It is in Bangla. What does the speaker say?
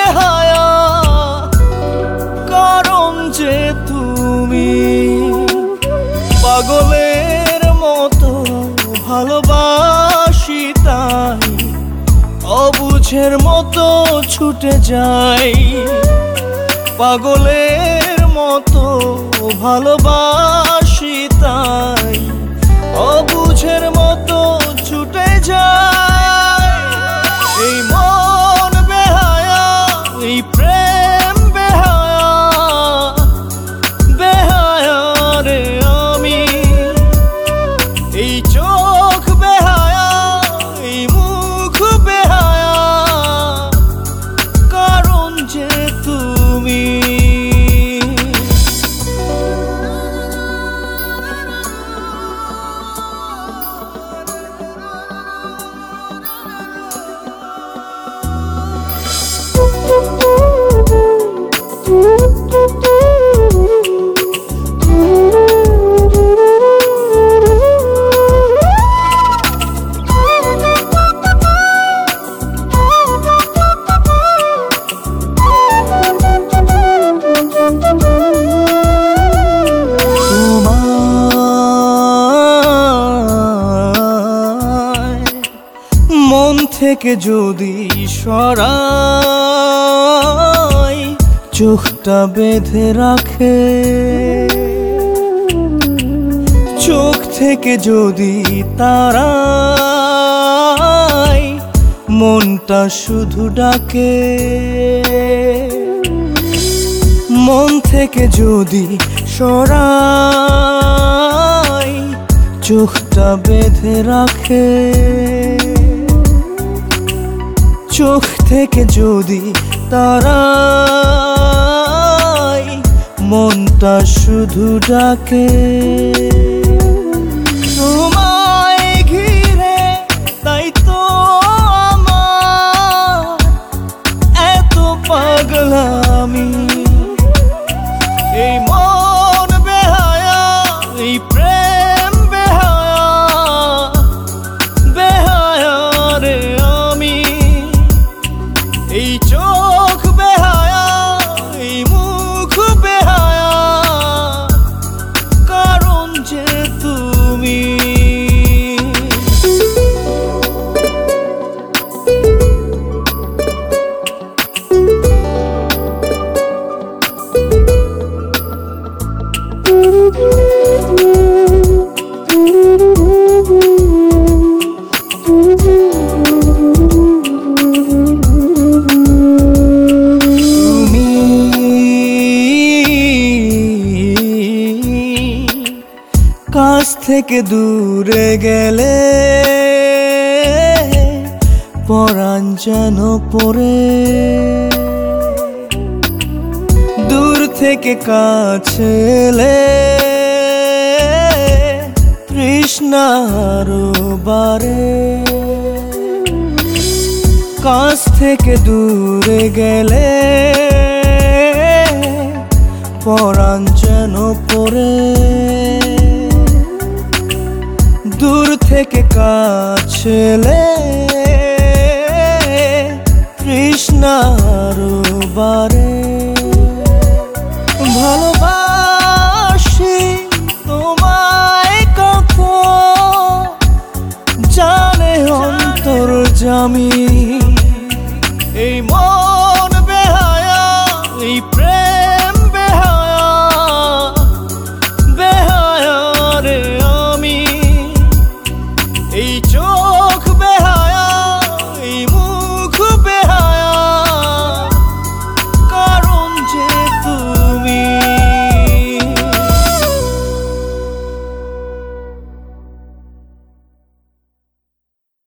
বেহায়া কারণ যে তুমি পাগলের মতো ভালোবাসি তাই অবুঝের মতো ছুটে যাই পাগলের মতো ভালোবাসি তাই অবুঝের মতো ছুটে যাই এই মন বেহায়া এই প্রেম বেহায়া বেহায়া রে আমি এই চোখ বেহায়া এই মুখ বেহায়া কারণ যে তুমি মন থেকে যদি সরাই চোখটা বেঁধে রাখে চোখ থেকে যদি তারাই মনটা শুধু ডাকে মন থেকে যদি সরাই চোখটা বেঁধে রাখে চোখ থেকে যদি তারাই মনটা শুধু ডাকে তোমায় ঘিরে তাই তো আমার এত পাগলামি এই মন বেহায়া এই প্রেম বেহায়া বেহায়া রে আমি এই চোখ বেহায়া এই মুখ বেহায়া কারণ যে তুমি কাছ থেকে দূরে গেলে পরাণ যেন পড়ে দূর থেকে কাছে এলে তৃষ্ণার বারে কাছ থেকে দূরে গেলে পরাণ যেন পড়ে দূর থেকে কাছে এলে তৃষ্ণার বারে ভালোবাসি তোমায় কত জানে অন্তর জামি